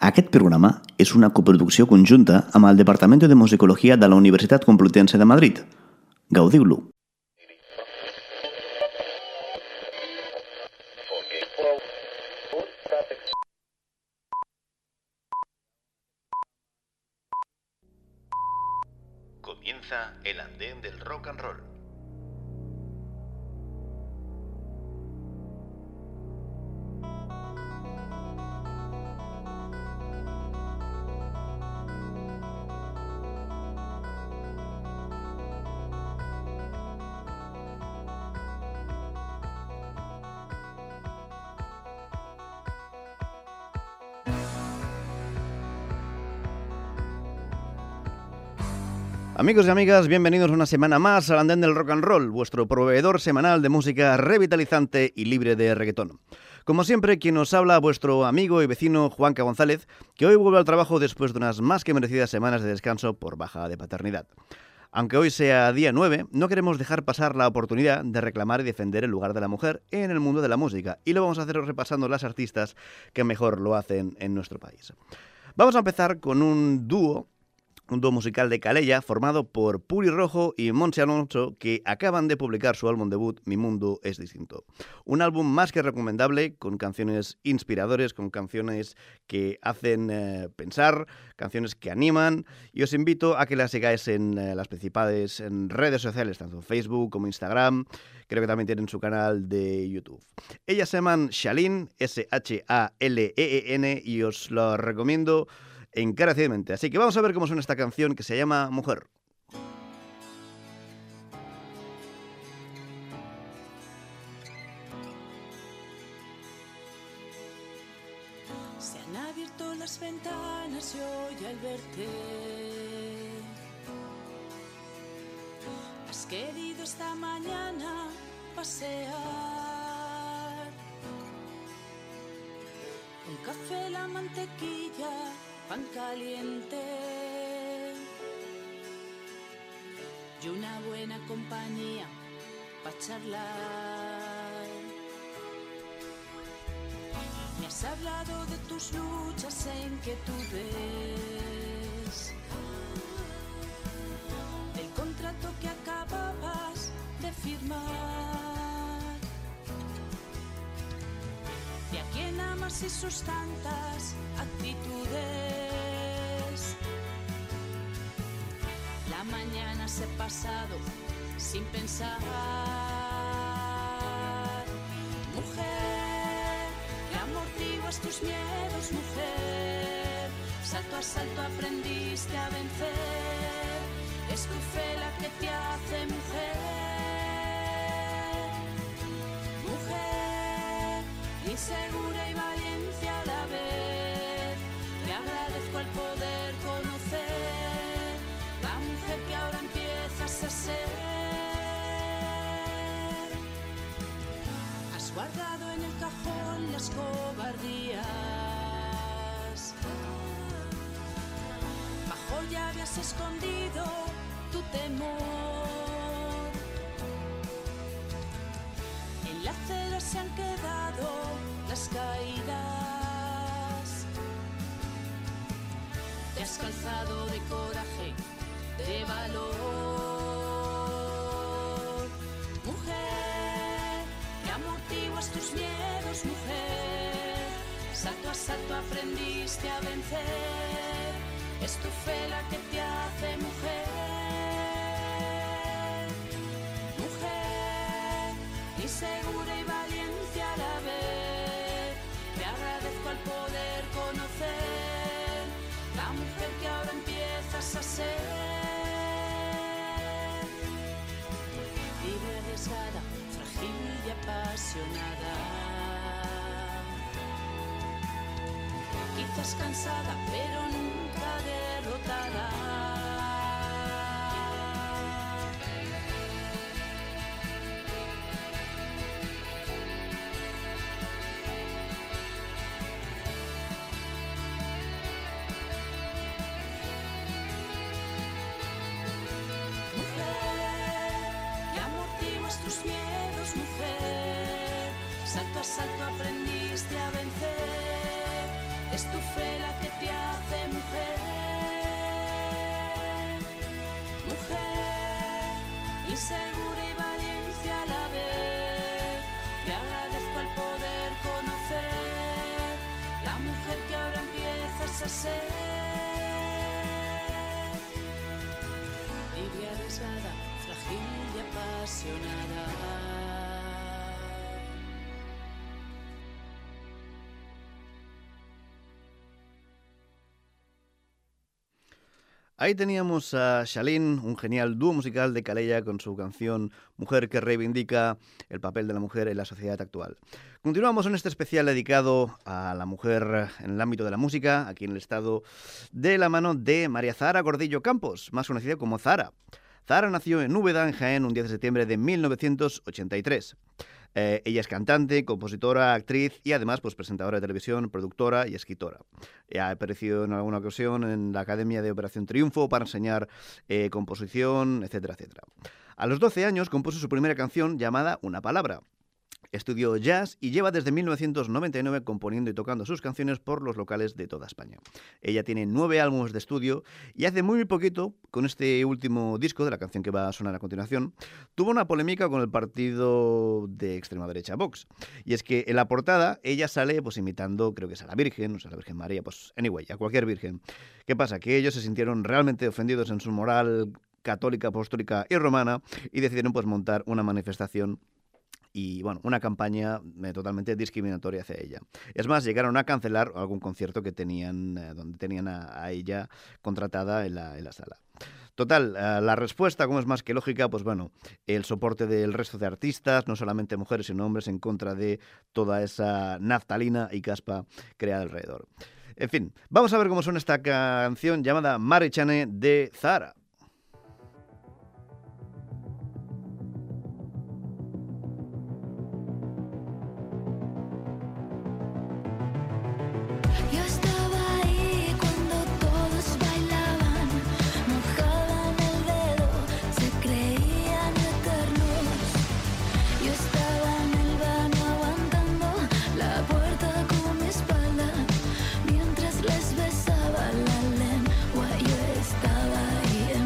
Aquest programa és una coproducció conjunta amb el Departament de Musicologia de la Universitat Complutense de Madrid. Gaudiu-lo! Comienza el andén del rock and roll. Amigos y amigas, bienvenidos una semana más al Andén del Rock and Roll, vuestro proveedor semanal de música revitalizante y libre de reggaetón. Como siempre, quien os habla, vuestro amigo y vecino Juanca González, que hoy vuelve al trabajo después de unas más que merecidas semanas de descanso por baja de paternidad. Aunque hoy sea día 9, no queremos dejar pasar la oportunidad de reclamar y defender el lugar de la mujer en el mundo de la música, y lo vamos a hacer repasando las artistas que mejor lo hacen en nuestro país. Vamos a empezar con un dúo musical de Calella formado por Puri Rojo y Montse Alonso, que acaban de publicar su álbum debut Mi Mundo es Distinto. Un álbum más que recomendable, con canciones inspiradoras, con canciones que hacen pensar, canciones que animan, y os invito a que las sigáis en las principales redes sociales, tanto Facebook como Instagram. Creo que también tienen su canal de YouTube. Ellas se llaman Shaleen, Shaleen, y os lo recomiendo encarecidamente. Así que vamos a ver cómo suena esta canción que se llama Mujer. Se han abierto las ventanas y hoy al verte has querido esta mañana pasear. El café, la mantequilla, pan caliente y una buena compañía para charlar. Me has hablado de tus luchas e inquietudes, del contrato que acababas de firmar, de a quien amas y sus tantas actitudes. La mañana se ha pasado sin pensar. Mujer, que amortiguas tus miedos, mujer. Salto a salto aprendiste a vencer. Es tu fe la que te hace mujer. Mujer, insegura y valiente a la vez. Te agradezco el poder conocer la mujer que ahora empiezas a ser. Has guardado en el cajón las cobardías, bajo llave has escondido tu temor. En la acera se han quedado las caídas. Te has calzado de coraje, de valor. Mujer, que amortiguas tus miedos, mujer. Salto a salto aprendiste a vencer. Es tu fe la que te hace mujer. Mujer, insegura y valiente a la vez. Te agradezco el poder conocer la mujer que ahora empiezas a ser. Libre, arriesgada, frágil y apasionada. Quizás cansada, pero nunca derrotada. Tus miedos, mujer, salto a salto aprendiste a vencer. es tu fe la que te hace mujer. Mujer, insegura y valiente a la vez, te agradezco el poder conocer la mujer que ahora empiezas a ser. Tibia, arriesgada, frágil y apasionada. Ahí teníamos a Xalín, un genial dúo musical de Calella con su canción Mujer, que reivindica el papel de la mujer en la sociedad actual. Continuamos en este especial dedicado a la mujer en el ámbito de la música, aquí en el estado, de la mano de María Zahara Gordillo Campos, más conocida como Zahara. Zahara nació en Úbeda, en Jaén, un 10 de septiembre de 1983. Ella es cantante, compositora, actriz y además pues, presentadora de televisión, productora y escritora. Ha aparecido en alguna ocasión en la Academia de Operación Triunfo para enseñar composición, etcétera, etcétera. A los 12 años compuso su primera canción llamada Una Palabra. Estudió jazz y lleva desde 1999 componiendo y tocando sus canciones por los locales de toda España. Ella tiene 9 álbumes de estudio y hace muy poquito, con este último disco de la canción que va a sonar a continuación, tuvo una polémica con el partido de extrema derecha Vox. Y es que en la portada ella sale pues imitando, creo que es a la Virgen, o sea, a la Virgen María, pues anyway, a cualquier virgen. ¿Qué pasa? Que ellos se sintieron realmente ofendidos en su moral católica, apostólica y romana y decidieron pues montar una manifestación y bueno, una campaña totalmente discriminatoria hacia ella. Es más, llegaron a cancelar algún concierto que tenían, donde tenían a ella contratada en la sala. Total, la respuesta, como es más que lógica, pues bueno, el soporte del resto de artistas, no solamente mujeres sino hombres, en contra de toda esa naftalina y caspa creada alrededor. En fin, vamos a ver cómo suena esta canción llamada Marichane de Zahara. Mientras les besaba la lengua, yo estaba ahí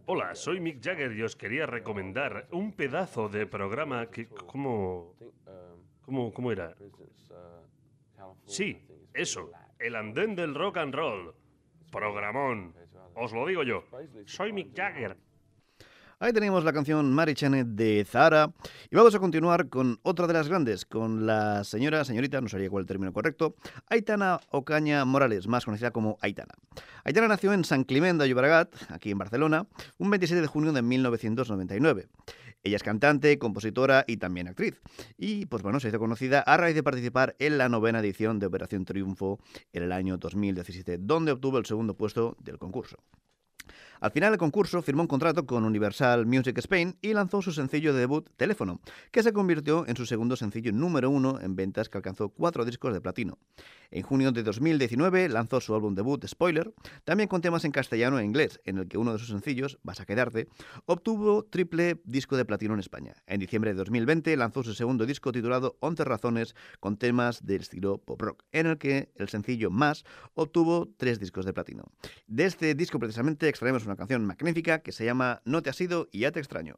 Hola, soy Mick Jagger y os quería recomendar un pedazo de programa que... ¿Cómo era? Sí, eso, el andén del rock and roll. Programón. Os lo digo yo. Soy Mick Jagger. Ahí tenemos la canción Marichane de Zahara y vamos a continuar con otra de las grandes, con la señorita, no sabría cuál es el término correcto, Aitana Ocaña Morales, más conocida como Aitana. Aitana nació en Sant Climent de Llobregat, aquí en Barcelona, un 27 de junio de 1999. Ella es cantante, compositora y también actriz. Y, pues bueno, se hizo conocida a raíz de participar en la 9ª edición de Operación Triunfo en el año 2017, donde obtuvo el segundo puesto del concurso. Al final del concurso firmó un contrato con Universal Music Spain y lanzó su sencillo de debut, Teléfono, que se convirtió en su segundo sencillo número 1 en ventas, que alcanzó 4 discos de platino. En junio de 2019 lanzó su álbum debut, Spoiler, también con temas en castellano e inglés, en el que uno de sus sencillos, Vas a quedarte, obtuvo triple disco de platino en España. En diciembre de 2020 lanzó su segundo disco titulado 11 razones, con temas del estilo pop rock, en el que el sencillo Más obtuvo 3 discos de platino. De este disco precisamente extraemos una canción magnífica que se llama No te has ido y ya te extraño.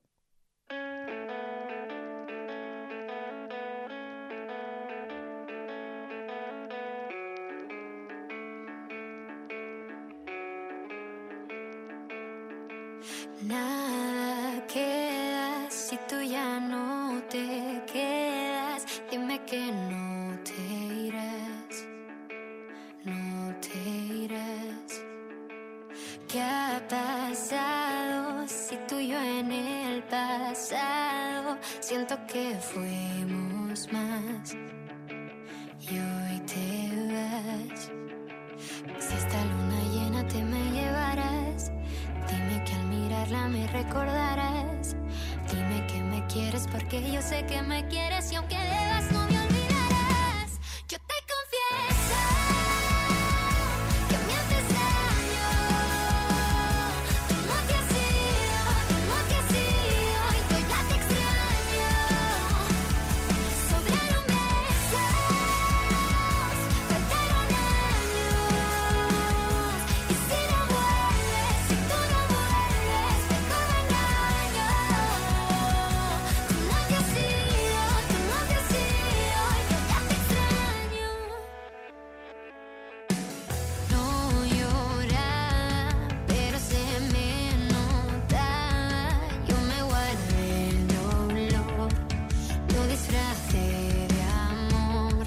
Nada queda si tú ya no te quedas. Dime que no te irás, no te irás. ¿Qué ha pasado si tú y yo en el pasado? Siento que fuimos más y hoy te vas. Si esta luna llena te me llevarás, dime que al mirarla me recordarás. Dime que me quieres porque yo sé que me quieres y aunque debas no me olvidarás. Yo te confieso que me haces daño. Tú no te has ido, tú no te has ido y yo ya te extraño. Sobraron besos, faltaron años. Y si no vuelves, si tú no vuelves, mejor me engaño. Tú no te has ido, tú no te has ido y yo ya te extraño. No lloraba, pero se me notaba. Yo me guardé el dolor, lo disfracé de amor.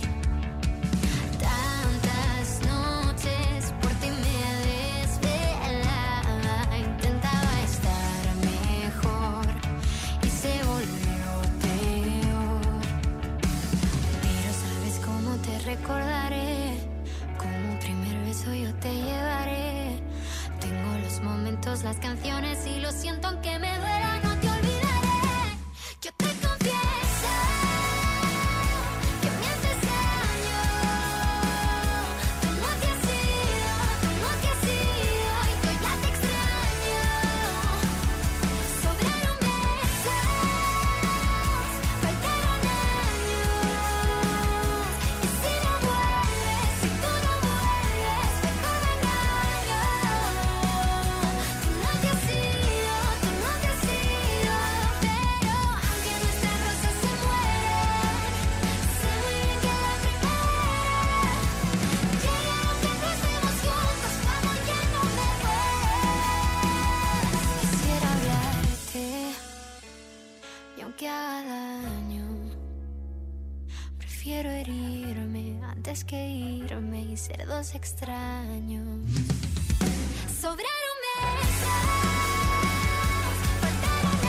Tantas noches por ti me desvelaba, intentaba estar mejor y se volvió peor. Pero sabes cómo te recordaré, como primer beso yo te llevaré. Tengo los momentos, las canciones y lo siento aunque me duela, no te olvidaré. Yo te confieso que me haces daño. Tú no te has ido, tú no te has ido y yo ya te extraño. Sobraron besos, faltaron años. Y si no vuelves, si tú no vuelves, mejor me engaño. Tú no te has ido, tú no te has ido. Pero aunque nuestras rosas se mueren, sé muy bien que la primavera llegará que no estemos juntos, amor, ya no me vuelves. Quisiera hablarte y aunque haga daño, prefiero herirme antes que irme y ser dos extraños. Sobraron besos, faltaron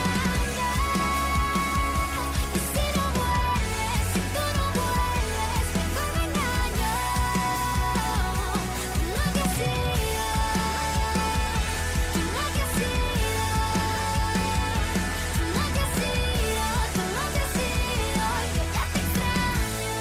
años. Y si no vuelves, si tú no vuelves, mejor me engaño. Tú no te has ido, tú no te has ido. Tú no te has ido, tú no te has ido, yo ya te extraño.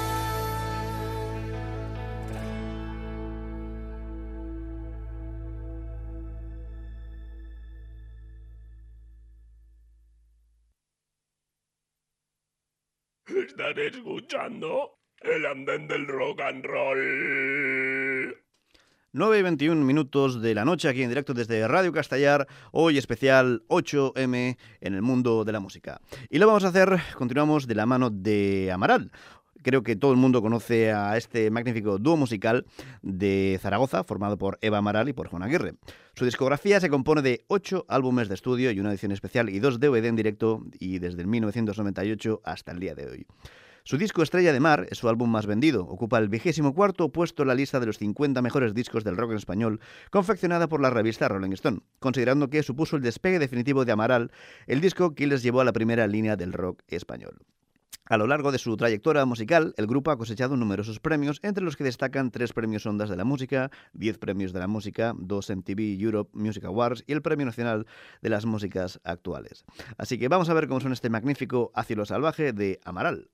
Están escuchando el andén del rock and roll. 9:21 de la noche aquí en directo desde Radio Castellar, hoy especial 8M en el mundo de la música. Y lo vamos a hacer, continuamos de la mano de Amaral. Creo que todo el mundo conoce a este magnífico dúo musical de Zaragoza, formado por Eva Amaral y por Juan Aguirre. Su discografía se compone de 8 álbumes de estudio y una edición especial y 2 DVD en directo, y desde el 1998 hasta el día de hoy. Su disco Estrella de Mar es su álbum más vendido. Ocupa el 24º puesto en la lista de los 50 mejores discos del rock en español, confeccionada por la revista Rolling Stone, considerando que supuso el despegue definitivo de Amaral, el disco que les llevó a la primera línea del rock español. A lo largo de su trayectoria musical, el grupo ha cosechado numerosos premios, entre los que destacan 3 premios Ondas de la Música, 10 premios de la música, 2 MTV Europe Music Awards y el Premio Nacional de las Músicas Actuales. Así que vamos a ver cómo suena este magnífico A Cielo Salvaje de Amaral.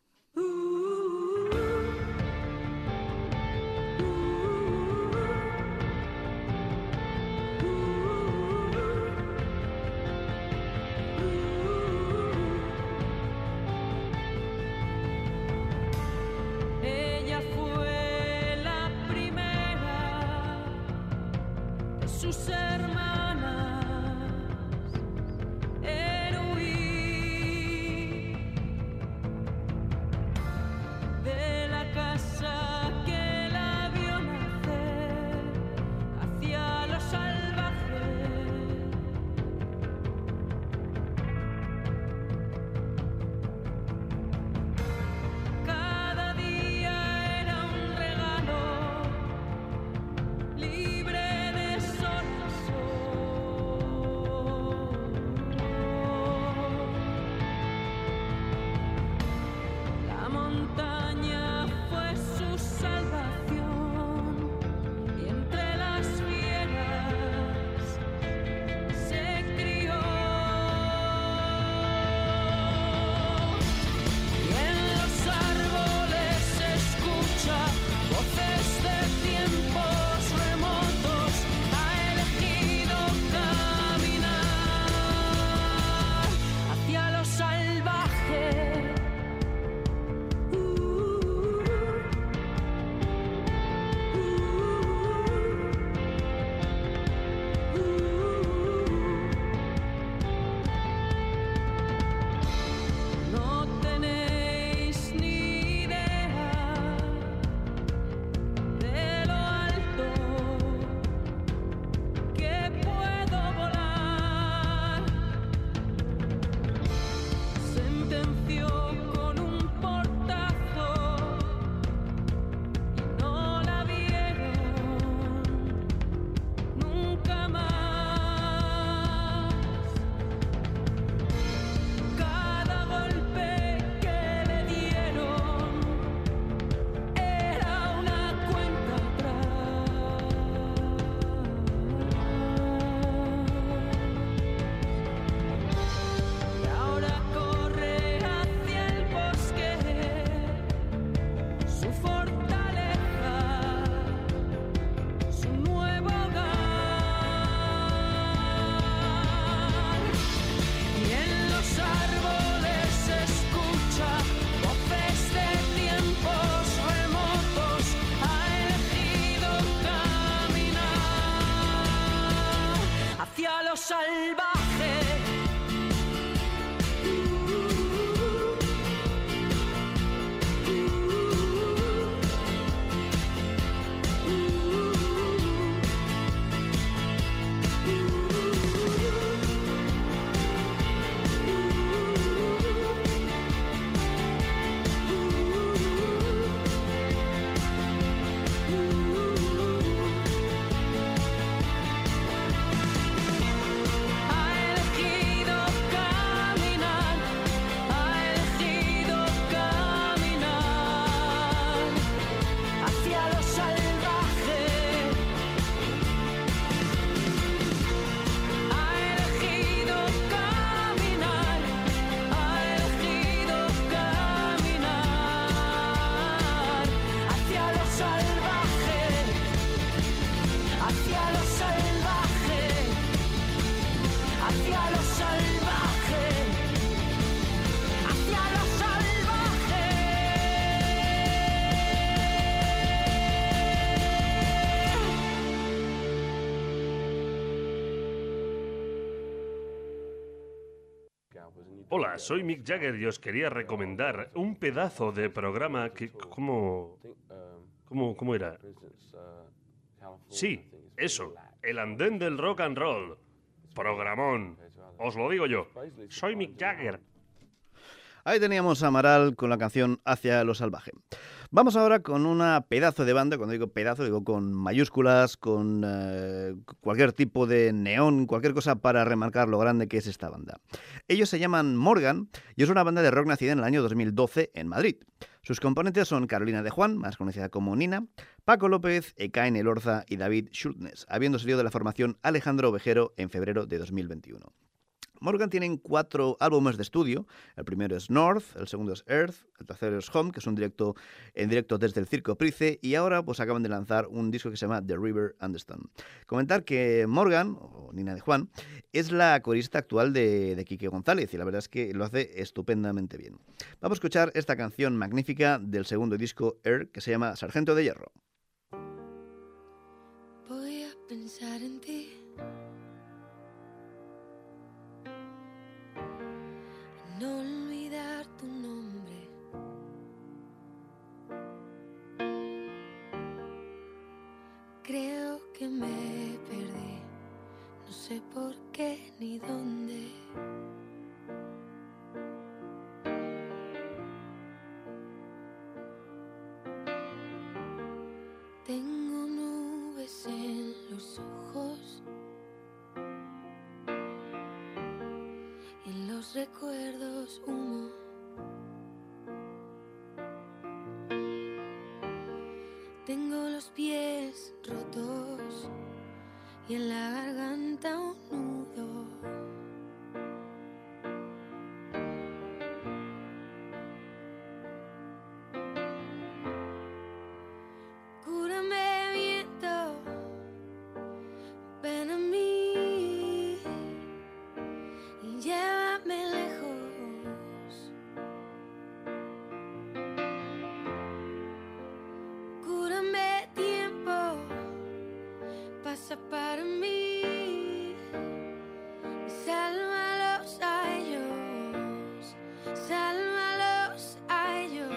Sus hermanas en huir de la casa que la vio nacer hacia lo salvaje. Cada día era un regalo libre de sol a sol. Hola, soy Mick Jagger y os quería recomendar un pedazo de programa que... ¿Cómo era? Sí, eso, el andén del rock and roll. Programón. Os lo digo yo. Soy Mick Jagger. Ahí teníamos a Amaral con la canción Hacia lo salvaje. Vamos ahora con una pedazo de banda. Cuando digo pedazo, digo con mayúsculas, con cualquier tipo de neón, cualquier cosa para remarcar lo grande que es esta banda. Ellos se llaman Morgan y es una banda de rock nacida en el año 2012 en Madrid. Sus componentes son Carolina de Juan, más conocida como Nina, Paco López, Ekain Elorza y David Schultnes, habiendo salido de la formación Alejandro Ovejero en febrero de 2021. Morgan tienen 4 álbumes de estudio. El primero es North, el segundo es Earth, el tercero es Home, que es en directo desde el Circo Price, y ahora pues acaban de lanzar un disco que se llama The River and the Stone. Comentar que Morgan, o Nina de Juan, es la corista actual de Quique González, y la verdad es que lo hace estupendamente bien. Vamos a escuchar esta canción magnífica del segundo disco Air, que se llama Sargento de Hierro. Voy a pensar en ti. No olvidar tu nombre. Creo que me perdí. No sé por qué ni dónde. Tengo nubes en los ojos. Y en los recuerdos humo. Tengo los pies rotos y en la garganta un nudo. Cúrame, viento, ven a mí y llévame lejos. Cúrame, tiempo, pasa para mí y sálvalos a ellos, sálvalos a ellos.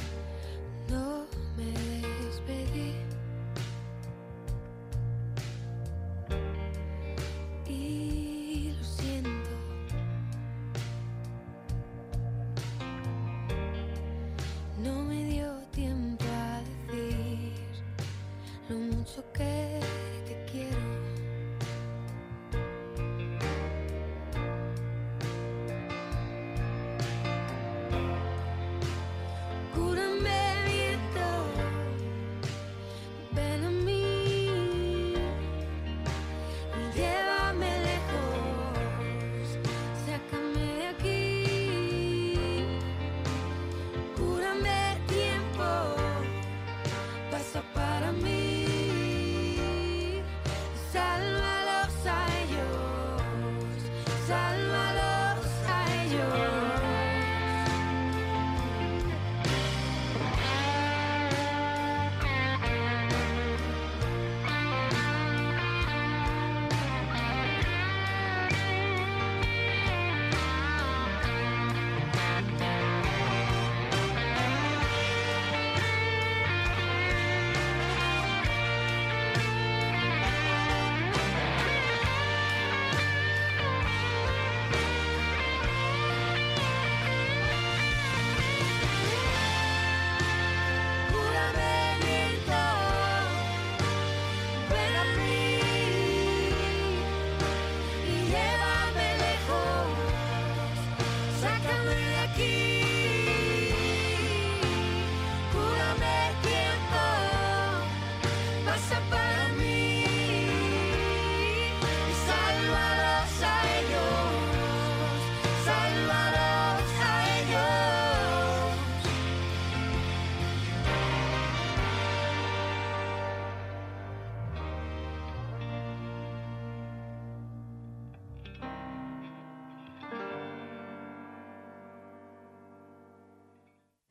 No me despedí.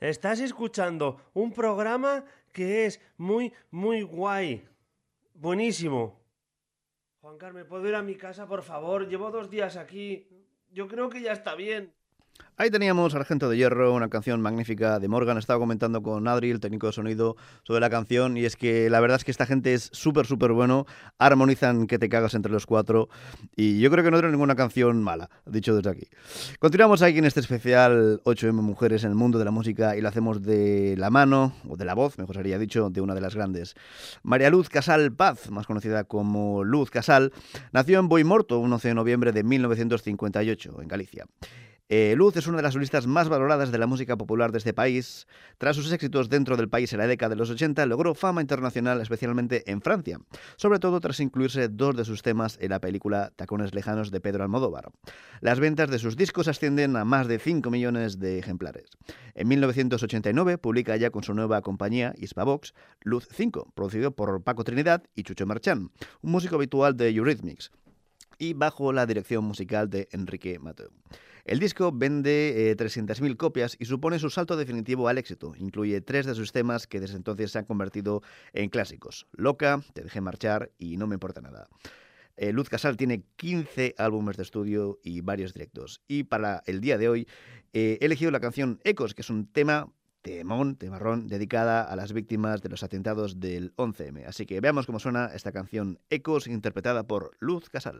Estás escuchando un programa que es muy, muy guay. Buenísimo. Juan Carmen, ¿puedo ir a mi casa, por favor? Llevo 2 días aquí. Yo creo que ya está bien. Ahí teníamos Sargento de Hierro, una canción magnífica de Morgan. Estaba comentando con Adri, el técnico de sonido, sobre la canción, y es que la verdad es que esta gente es súper, súper bueno. Armonizan que te cagas entre los 4, y yo creo que no tiene ninguna canción mala, dicho desde aquí. Continuamos aquí en este especial 8M Mujeres en el mundo de la música, y lo hacemos de la mano, o de la voz, mejor sería dicho, de una de las grandes. María Luz Casal Paz, más conocida como Luz Casal, nació en Boimorto un 11 de noviembre de 1958, en Galicia. Luz es una de las solistas más valoradas de la música popular de este país. Tras sus éxitos dentro del país en la década de los 80, logró fama internacional, especialmente en Francia, sobre todo tras incluirse 2 de sus temas en la película Tacones Lejanos de Pedro Almodóvar. Las ventas de sus discos ascienden a más de 5 millones de ejemplares. En 1989 publica ya con su nueva compañía, Hispavox, Luz 5, producido por Paco Trinidad y Chucho Marchán, un músico habitual de Eurythmics, y bajo la dirección musical de Enrique Mateu. El disco vende 300.000 copias y supone su salto definitivo al éxito. Incluye 3 de sus temas que desde entonces se han convertido en clásicos: Loca, Te dejé marchar y No me importa nada. Luz Casal tiene 15 álbumes de estudio y varios directos. Y para el día de hoy he elegido la canción Ecos, que es un temarrón, dedicada a las víctimas de los atentados del 11M. Así que veamos cómo suena esta canción Ecos, interpretada por Luz Casal.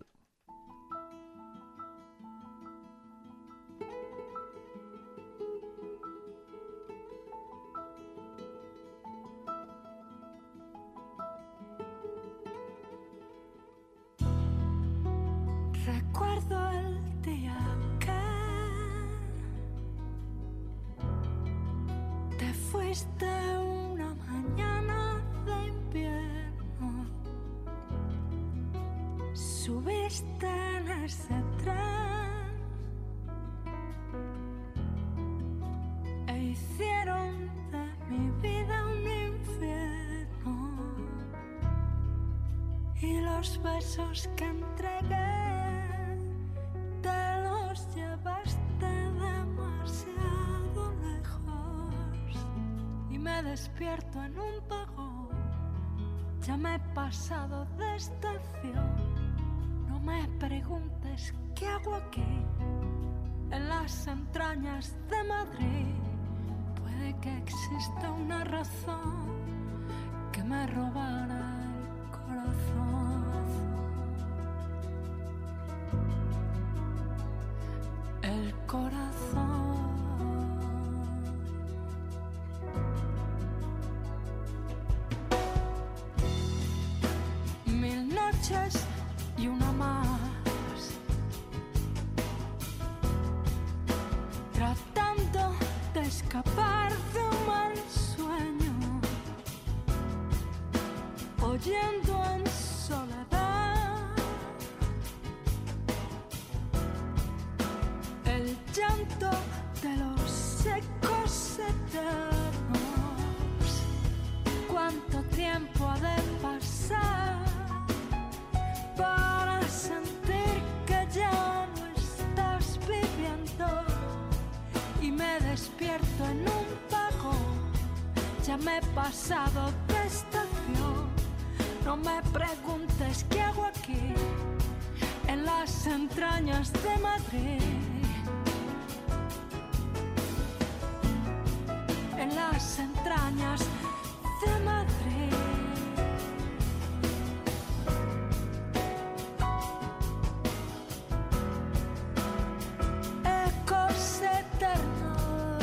Recuerdo el día que te fuiste una mañana de invierno, subiste en ese tren e hicieron de mi vida un infierno, y los besos que entregué llevaste demasiado lejos, y me despierto en un vagón. Ya me he pasado de estación. No me preguntes qué hago aquí, en las entrañas de Madrid. Puede que exista una razón que me robara el corazón. El corazón. 1000 noches y una más, tratando de escapar de un mal sueño, oyendo en soledad el llanto de los ecos eternos. ¿Cuánto tiempo ha de pasar para sentir que ya no estás viviendo? Y me despierto en un vagón. Ya me he pasado de estación. No me preguntes qué hago aquí, en las entrañas de Madrid. En las entrañas de Madrid. Ecos eternos.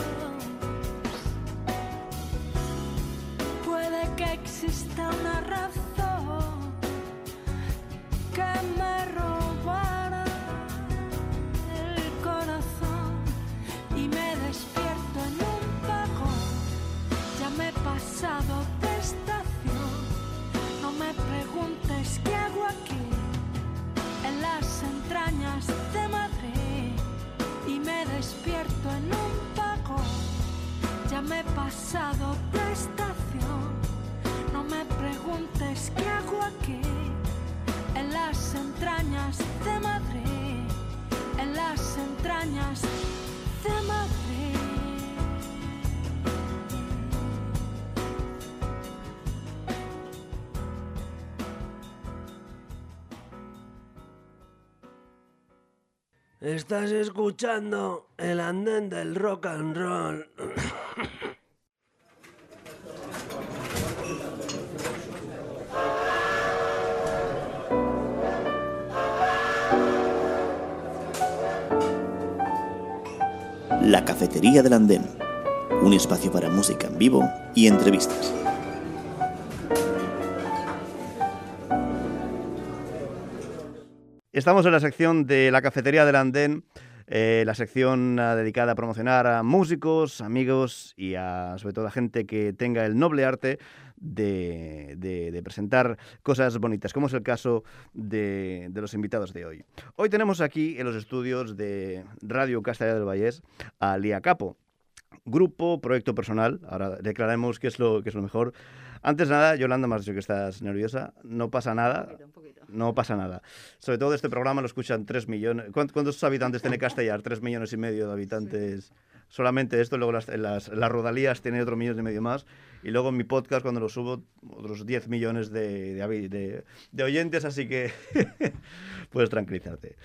Puede que exista una razón que me robara el corazón, y me despierto en un vagón. Ya me he pasado de estación. No me preguntes qué hago aquí, en las entrañas de Madrid. Y me despierto en un vagón. Ya me he pasado de estación. No me preguntes qué hago aquí, en las entrañas de Madrid. En las entrañas de Madrid. Estás escuchando el andén del rock and roll. La cafetería del andén, un espacio para música en vivo y entrevistas. Estamos en la sección de la cafetería del andén, la sección dedicada a promocionar a músicos, amigos y sobre todo a gente que tenga el noble arte de presentar cosas bonitas, como es el caso de los invitados de hoy. Hoy tenemos aquí en los estudios de Radio Castellar del Vallès a Lía Capo. Grupo, proyecto personal, ahora declararemos qué es lo mejor. Antes de nada, Yolanda, me has dicho que estás nerviosa. No pasa nada. Un poquito. No pasa nada. Sobre todo este programa lo escuchan 3 millones. ¿Cuántos habitantes tiene Castellar? 3,5 millones de habitantes. Sí. Solamente esto, luego las rodalías tiene otro 1,5 millones más. Y luego en mi podcast, cuando lo subo, otros 10 millones de oyentes, así que puedes tranquilizarte.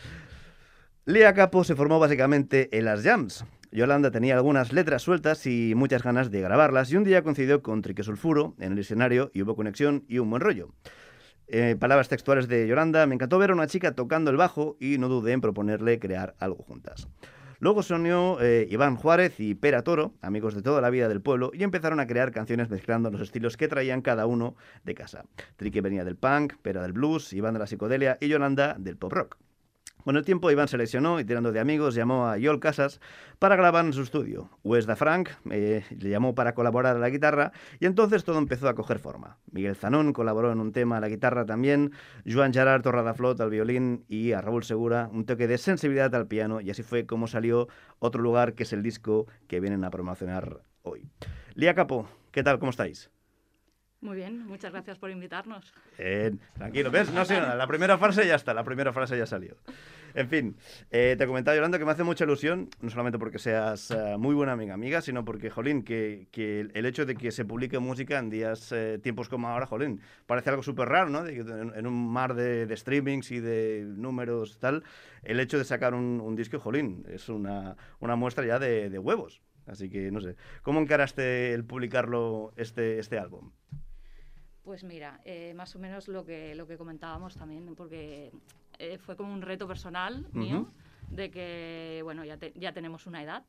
Lía Capo se formó básicamente en las jams. Yolanda tenía algunas letras sueltas y muchas ganas de grabarlas, y un día coincidió con Trique Sulfuro en el escenario y hubo conexión y un buen rollo. Palabras textuales de Yolanda: me encantó ver a una chica tocando el bajo y no dudé en proponerle crear algo juntas. Luego se unió Iván Juárez y Pera Toro, amigos de toda la vida del pueblo, y empezaron a crear canciones mezclando los estilos que traían cada uno de casa. Trique venía del punk, Pera del blues, Iván de la psicodelia y Yolanda del pop rock. Con el tiempo, Iván se lesionó y, tirando de amigos, llamó a Yol Casas para grabar en su estudio. Wes da Frank le llamó para colaborar a la guitarra y entonces todo empezó a coger forma. Miguel Zanón colaboró en un tema a la guitarra también, Joan Gerard Torradaflot al violín y a Raúl Segura un toque de sensibilidad al piano, y así fue como salió Otro Lugar, que es el disco que vienen a promocionar hoy. Lía Capo, ¿qué tal? ¿Cómo estáis? Muy bien, muchas gracias por invitarnos. Tranquilo, ¿ves? No sé nada, la primera frase ya está, la primera frase ya salió. En fin, te comentaba, Yolanda, que me hace mucha ilusión, no solamente porque seas muy buena amiga, sino porque, jolín, que el hecho de que se publique música en días, tiempos como ahora, jolín, parece algo súper raro, ¿no? En un mar de streamings y de números tal, el hecho de sacar un disco, jolín, es una muestra ya de huevos. Así que, no sé, ¿cómo encaraste el publicarlo, este álbum? Pues mira, más o menos lo que comentábamos también, porque fue como un reto personal mío, de que, bueno, ya tenemos una edad.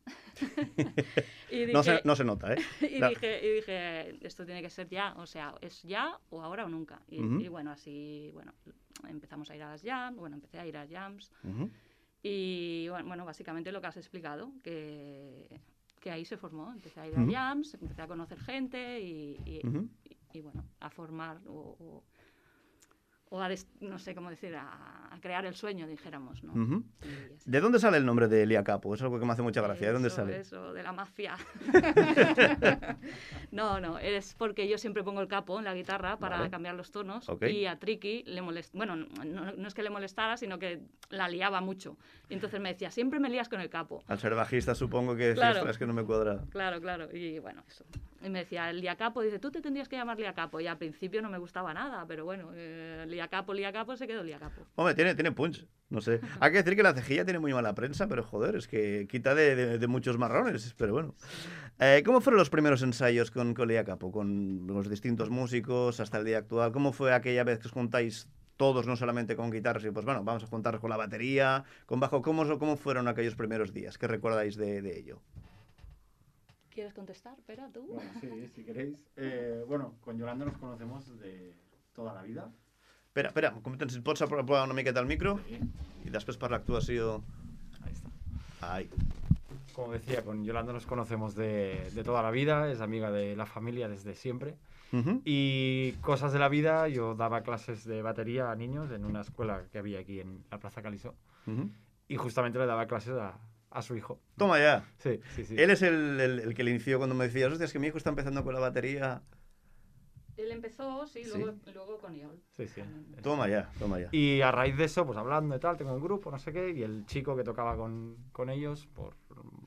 Y dije, no se nota, ¿eh? Y dije, esto tiene que ser ya, o sea, es ya o ahora o nunca. Y bueno, así, bueno, empezamos a ir a las jams, empecé a ir a jams. Y bueno, básicamente lo que has explicado, que ahí se formó. Empecé a ir a jams, empecé a conocer gente y bueno, a formar o a no sé cómo decir, a crear el sueño, dijéramos, ¿no? ¿De dónde sale el nombre de Lía Capo? Es algo que me hace mucha gracia. ¿De dónde sale? Eso, de la mafia. No, es porque yo siempre pongo el capo en la guitarra para cambiar los tonos, y a Triqui le molesta. Bueno, no es que le molestara, sino que la liaba mucho. Y entonces me decía, siempre me lías con el capo. Al ser bajista, supongo que decías, claro, es que no me cuadra. Claro. Y bueno, eso. Y me decía, el Lía Capo, dice, tú te tendrías que llamar Lía Capo. Y al principio no me gustaba nada, pero bueno, Lía Capo, se quedó Lía Capo. Hombre, tiene punch, no sé. Hay que decir que la cejilla tiene muy mala prensa, pero joder, es que quita de muchos marrones, pero bueno. ¿Cómo fueron los primeros ensayos con Lía Capo, con los distintos músicos hasta el día actual? ¿Cómo fue aquella vez que os juntáis todos, no solamente con guitarras, y pues bueno, vamos a juntarnos con la batería, con bajo? ¿Cómo fueron aquellos primeros días? ¿Qué recordáis de ello? ¿Quieres contestar? Espera, tú. Bueno, sí, si queréis. Bueno, con Yolanda nos conocemos de toda la vida. Espera, si pots aprovar una miqueta al micro, sí, i després per l'actuació... Ahí está. Ahí. Como decía, con Yolanda nos conocemos de toda la vida, es amiga de la familia desde siempre. Y cosas de la vida, yo daba clases de batería a niños en una escuela que había aquí en la Plaza Calisó. Y justamente le daba clases a su hijo. Toma ya. Sí. Él es el que le inició cuando me decías, hostia, es que mi hijo está empezando con la batería. Él empezó, sí. Luego con Iol. Sí. Toma ya. Y a raíz de eso, pues hablando y tal, tengo el grupo, no sé qué, y el chico que tocaba con ellos,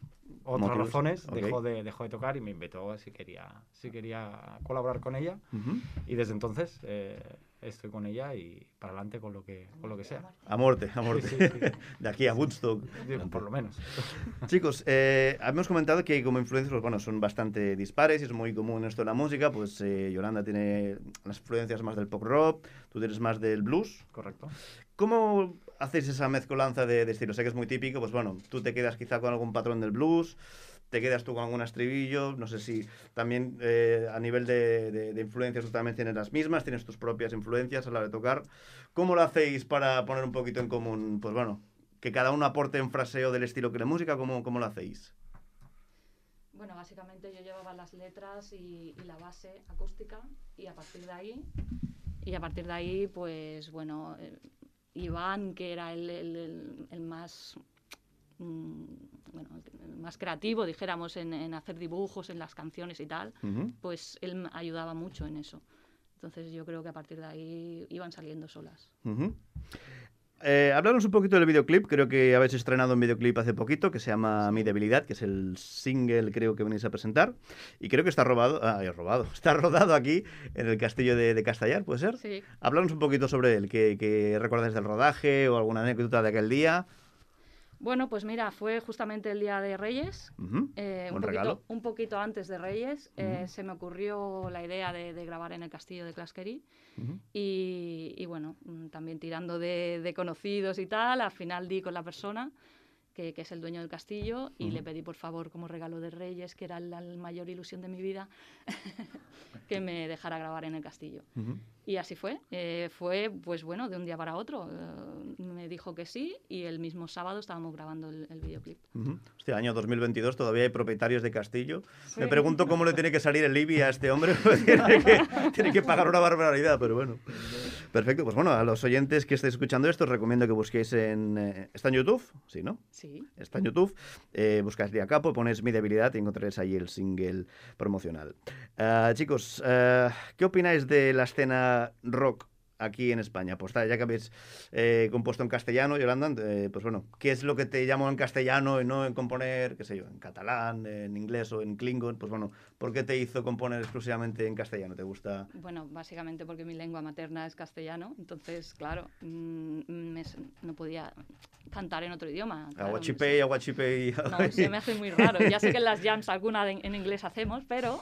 otras motivos. razones, Ok. dejó de tocar y me invitó si quería colaborar con ella. Y desde entonces estoy con ella y para adelante con lo que sea. A muerte, a muerte. Sí, sí, sí. De aquí a Woodstock. Digo, por lo menos. Chicos, hemos comentado que como influencias, pues bueno, son bastante dispares y es muy común esto en la música. Pues Yolanda tiene las influencias más del pop rock, tú tienes más del blues. Correcto. ¿Cómo hacéis esa mezcolanza de estilos? Sé que es muy típico, pues bueno, tú te quedas quizá con algún patrón del blues, te quedas tú con algún estribillo, no sé si también a nivel de influencias tú también tienes las mismas, tienes tus propias influencias a la hora de tocar. ¿Cómo lo hacéis para poner un poquito en común? Pues bueno, que cada uno aporte en fraseo del estilo que la música, ¿cómo lo hacéis? Bueno, básicamente yo llevaba las letras y la base acústica y a partir de ahí, pues bueno, Iván, que era el más el más creativo, dijéramos, en hacer dibujos, en las canciones y tal, pues él me ayudaba mucho en eso. Entonces yo creo que a partir de ahí iban saliendo solas. Hablaros un poquito del videoclip. Creo que habéis estrenado un videoclip hace poquito que se llama Mi Debilidad, que es el single, creo, que venís a presentar. Y creo que está está rodado aquí en el castillo de Castellar, ¿puede ser? Sí. Hablaros un poquito sobre él, que recordáis del rodaje o alguna anécdota de aquel día. Bueno, pues mira, fue justamente el día de Reyes, Buen regalo. un poquito antes de Reyes, se me ocurrió la idea de grabar en el castillo de Clasquerí y bueno, también tirando de conocidos y tal, al final di con la persona que es el dueño del castillo y le pedí por favor como regalo de Reyes, que era la mayor ilusión de mi vida, que me dejara grabar en el castillo. Y así fue. Fue, pues bueno, de un día para otro. Me dijo que sí y el mismo sábado estábamos grabando el videoclip. Hostia, año 2022, todavía hay propietarios de castillo. Sí. Me pregunto cómo le tiene que salir el IBI a este hombre. tiene que pagar una barbaridad, pero bueno. Perfecto, pues bueno, a los oyentes que estéis escuchando esto, os recomiendo que busquéis ¿está en YouTube? Sí, ¿no? Sí. Está en YouTube. Buscáis Lia Capo, ponéis Mi Debilidad y encontraréis ahí el single promocional. Chicos, ¿qué opináis de la escena rock aquí en España? Pues ya que habéis compuesto en castellano, Yolanda, pues bueno, ¿qué es lo que te llamó en castellano y no en componer, qué sé yo, en catalán, en inglés o en klingon? Pues bueno, ¿por qué te hizo componer exclusivamente en castellano? ¿Te gusta? Bueno, básicamente porque mi lengua materna es castellano, entonces, claro, no podía cantar en otro idioma. Claro, Aguachipei. No, se me hace muy raro. Ya sé que en las jams alguna en inglés hacemos, pero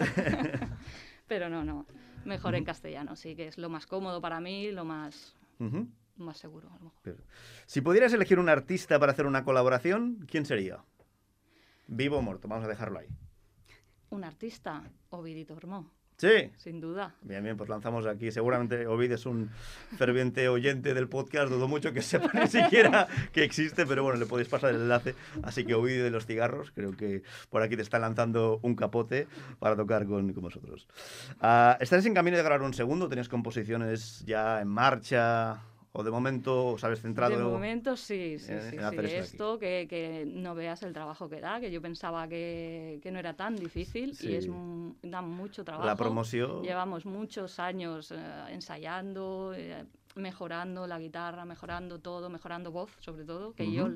no. Mejor en castellano, sí, que es lo más cómodo para mí, lo más seguro, a lo mejor. Si pudieras elegir un artista para hacer una colaboración, ¿quién sería? ¿Vivo o muerto? Vamos a dejarlo ahí. Un artista, Ovidi Tormó, Sí. sin duda. Bien, pues lanzamos aquí. Seguramente Ovid es un ferviente oyente del podcast. Dudo mucho que sepa ni siquiera que existe, pero bueno, le podéis pasar el enlace. Así que Ovid de los cigarros, creo que por aquí te está lanzando un capote para tocar con vosotros. ¿Estáis en camino de grabar un segundo? ¿Tenéis composiciones ya en marcha? ¿O de momento os habéis centrado? De momento sí. en hacer Esto, que no veas el trabajo que da, que yo pensaba que no era tan difícil Sí. y da mucho trabajo. La promoción. Llevamos muchos años ensayando, mejorando la guitarra, mejorando todo, mejorando voz, sobre todo, que yo,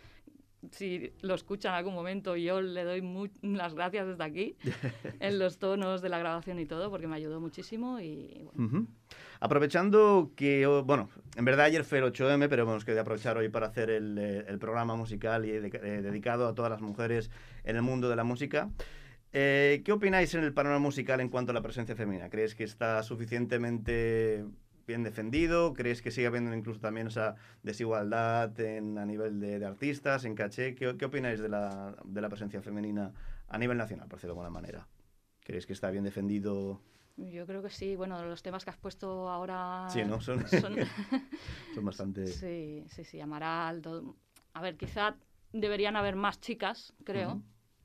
si lo escuchan en algún momento, yo le doy las gracias desde aquí, en los tonos de la grabación y todo, porque me ayudó muchísimo y bueno. Aprovechando que, bueno, en verdad ayer fue el 8M, pero hemos querido aprovechar hoy para hacer el programa musical y dedicado a todas las mujeres en el mundo de la música. ¿Qué opináis en el panorama musical en cuanto a la presencia femenina? ¿Crees que está suficientemente bien defendido? ¿Crees que sigue habiendo incluso también esa desigualdad a nivel de artistas, en caché? ¿Qué opináis de la presencia femenina a nivel nacional, por decirlo de alguna manera? ¿Creéis que está bien defendido? Yo creo que sí. Bueno, los temas que has puesto ahora... Sí, ¿no? Son bastante... Sí, Amaral, todo. A ver, quizá deberían haber más chicas, creo,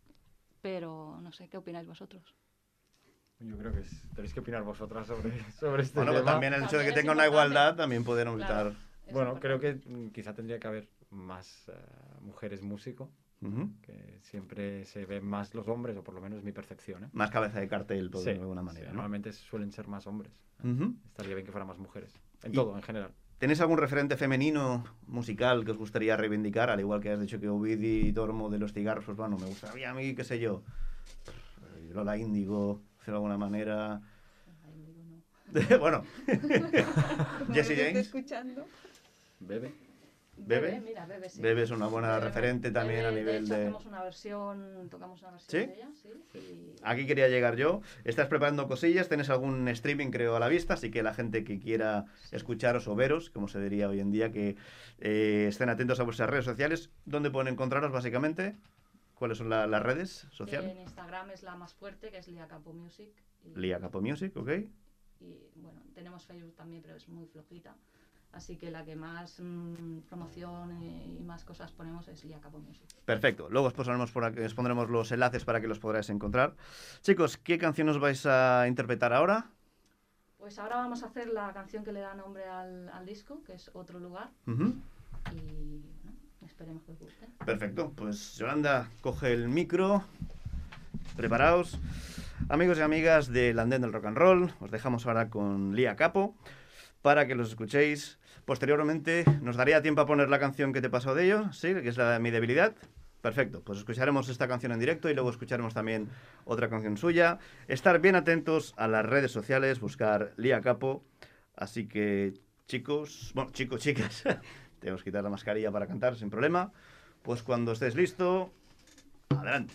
pero no sé, ¿qué opináis vosotros? Yo creo que tenéis que opinar vosotras sobre este bueno, tema. pues también el hecho de que tenga una igualdad también pueden aumentar. Claro. Bueno, creo que quizá tendría que haber más mujeres músicos, que siempre se ven más los hombres, o por lo menos es mi percepción, ¿eh? Más cabeza de cartel, por Sí, de alguna manera, sí, ¿no? normalmente suelen ser más hombres. Estaría bien que fueran más mujeres. En Y- todo, en general. ¿Tenéis algún referente femenino musical que os gustaría reivindicar? Al igual que has dicho que Ovidi y Tormo de los cigarros, pues bueno, me gustaría a mí, qué sé yo, Lola Índigo, de alguna manera. Bueno, Jessie James. Escuchando. Bebe. Mira, Bebe, sí. Bebe es una buena Bebe, referente también a nivel hecho, de... tocamos una versión ¿Sí? de ella, sí. Y... Aquí quería llegar yo. Estás preparando cosillas, tenés algún streaming creo a la vista, así que la gente que quiera escucharos o veros, como se diría hoy en día, que estén atentos a vuestras redes sociales. ¿Dónde pueden encontraros básicamente? ¿Cuáles son las redes sociales? En Instagram es la más fuerte, que es Lia Capo Music. Lia Capo Music, ok. Y bueno, tenemos Facebook también, pero es muy flojita. Así que la que más promoción y más cosas ponemos es Lia Capo Music. Perfecto. Luego os pondremos los enlaces para que los podráis encontrar. Chicos, ¿qué canción os vais a interpretar ahora? Pues ahora vamos a hacer la canción que le da nombre al disco, que es Otro Lugar. Y bueno, esperemos que os guste. Perfecto. Pues Yolanda, coge el micro. Preparaos. Amigos y amigas del Andén del Rock and Roll, os dejamos ahora con Lia Capo para que los escuchéis. Posteriormente nos daría tiempo a poner la canción que te pasó de ello, ¿sí? Que es la de Mi Debilidad. Perfecto, pues escucharemos esta canción en directo y luego escucharemos también otra canción suya. Estar bien atentos a las redes sociales, buscar Lia Capo. Así que chicos, chicas, tenemos que quitar la mascarilla para cantar sin problema. Pues cuando estés listo, adelante.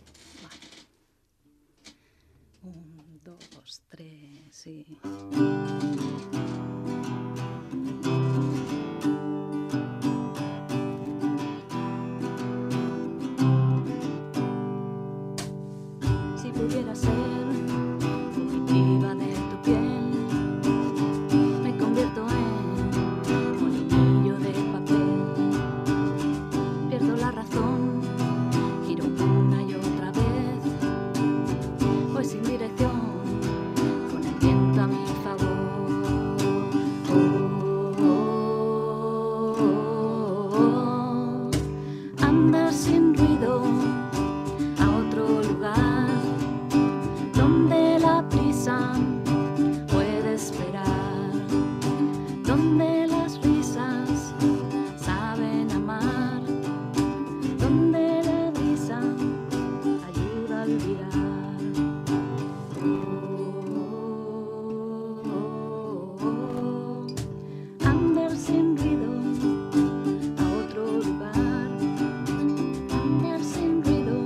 1, 2, 3, sí. Si pudiera ser fugitiva de tu piel, me convierto en molinillo de papel. Pierdo la razón, giro una y otra vez. Voy sin dirección, con el viento a mi favor. Andar sin ruido a otro lugar, donde la prisa puede esperar, donde las risas saben amar, donde la brisa ayuda a olvidar. Andar sin ruido a otro lugar, andar sin ruido.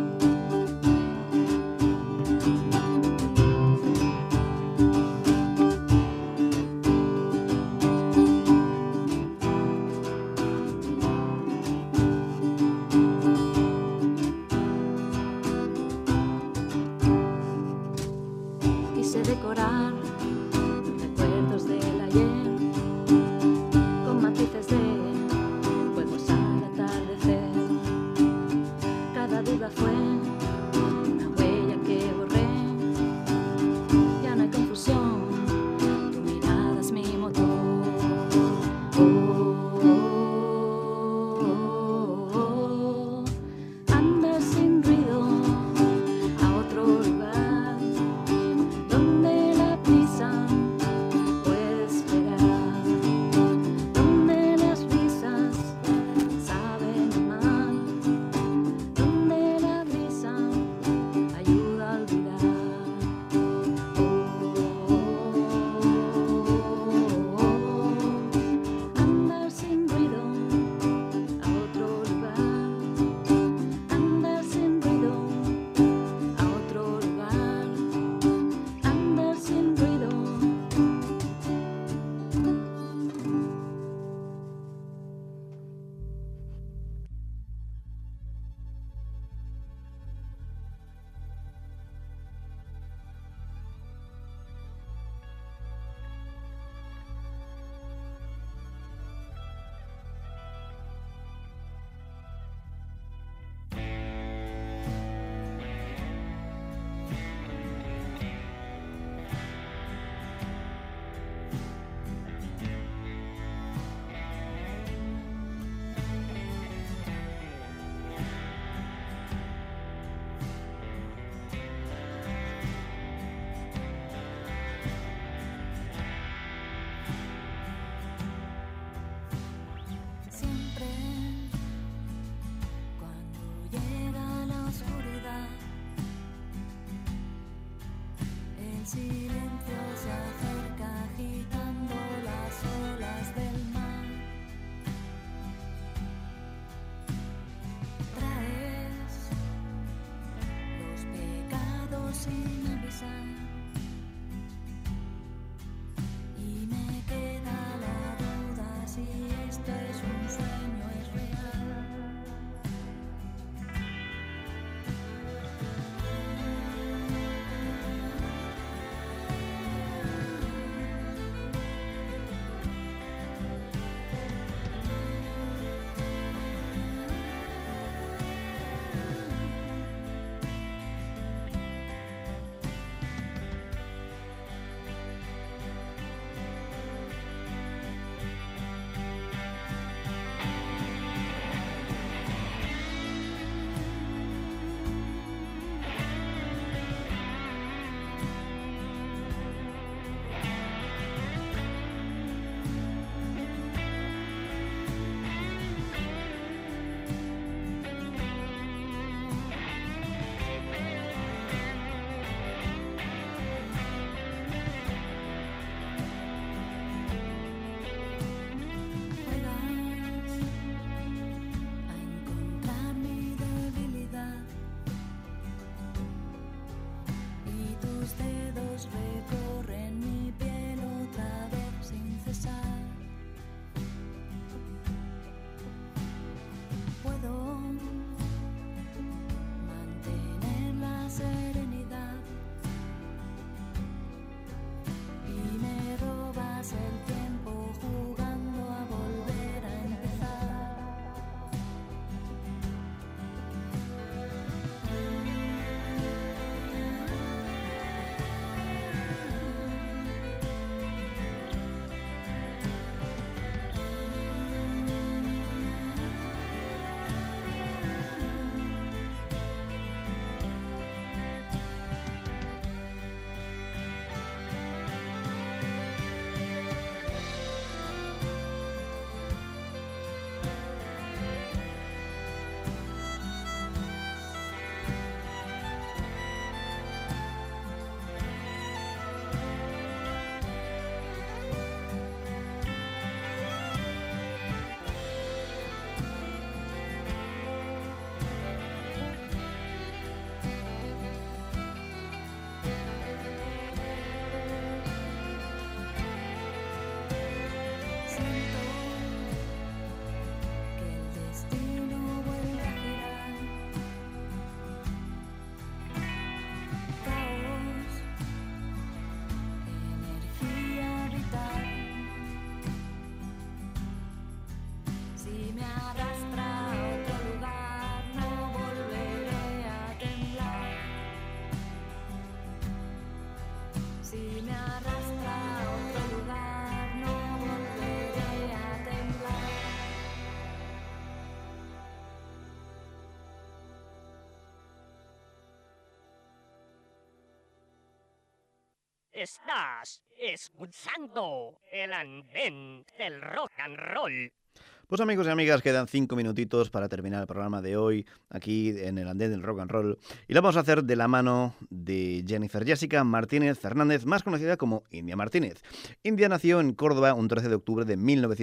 Quise decorar recuerdos del ayer con matices de fuegos al atardecer. Cada duda fue una huella que borré. Ya no hay confusión, tu mirada es mi motor. Andar sin ruido a otro lugar, donde la prisa el silencio se acerca agitando las olas del mar. Traes los pecados sin avisar y me queda la duda si esto es un sueño, es real. Recorren mi piel otra vez sin cesar. Puedo mantener la serenidad y me robas el tiempo jugando a volver a empezar. Estás escuchando el andén del rock and roll. Pues amigos y amigas, quedan 5 minutitos para terminar el programa de hoy aquí en el andén del rock and roll y lo vamos a hacer de la mano de Jennifer Jessica Martínez Fernández, más conocida como India Martínez. India nació en Córdoba un 13 de octubre de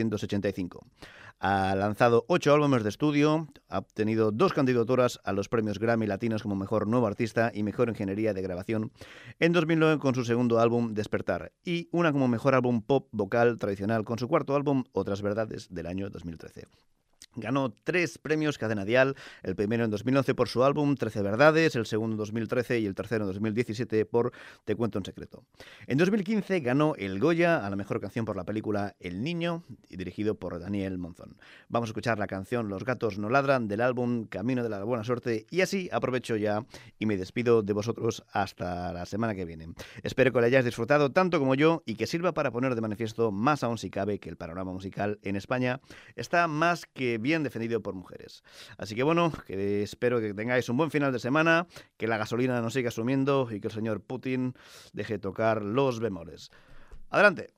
1985. Ha lanzado 8 álbumes de estudio, ha obtenido 2 candidaturas a los premios Grammy Latinos como Mejor Nuevo Artista y Mejor Ingeniería de Grabación en 2009 con su segundo álbum Despertar y una como Mejor Álbum Pop Vocal Tradicional con su cuarto álbum Otras Verdades del año 2013. Ganó 3 premios Cadena Dial, el primero en 2011 por su álbum 13 Verdades, el segundo en 2013 y el tercero en 2017 por Te Cuento un Secreto. En 2015 ganó el Goya a la mejor canción por la película El Niño, dirigido por Daniel Monzón. Vamos a escuchar la canción Los gatos no ladran del álbum Camino de la buena suerte y así aprovecho ya y me despido de vosotros hasta la semana que viene. Espero que lo hayáis disfrutado tanto como yo y que sirva para poner de manifiesto más aún si cabe que el panorama musical en España está más que bien defendido por mujeres. Así que bueno, que espero que tengáis un buen final de semana, que la gasolina no siga sumiendo y que el señor Putin deje tocar los bemoles. ¡Adelante!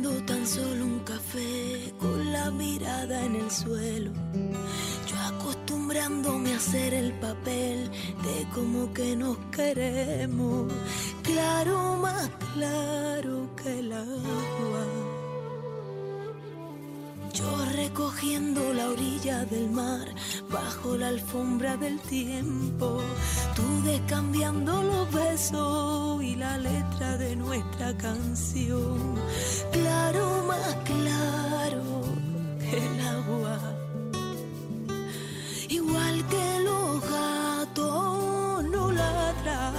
tomando tan solo un café, con la mirada en el suelo. Yo acostumbrándome a hacer el papel de como que nos queremos, claro, más claro que el agua. Yo recogiendo la orilla del mar, bajo la alfombra del tiempo, tú descambiando los besos y la letra de nuestra canción, claro, más claro que el agua. Igual que los gatos no ladran,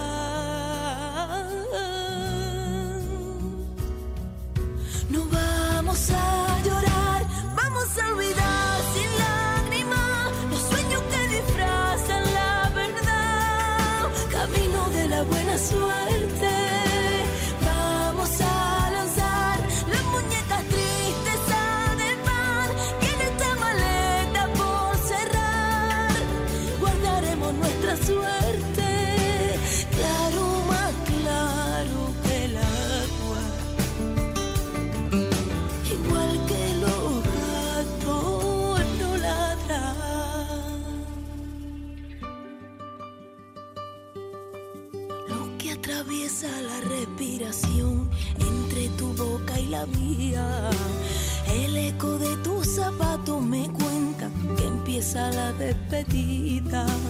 no vamos a llorar, vamos a olvidar sin lágrimas los sueños que disfrazan la verdad. Camino de la buena suerte, vamos a lanzar las muñecas tristeza del mar, que en esta maleta por cerrar guardaremos nuestra suerte, claro, más claro que el agua. Igual que los gatos no ladran, lo que atraviesa la respiración entre tu boca y la mía. El eco de tus zapatos me cuenta que empieza la despedida.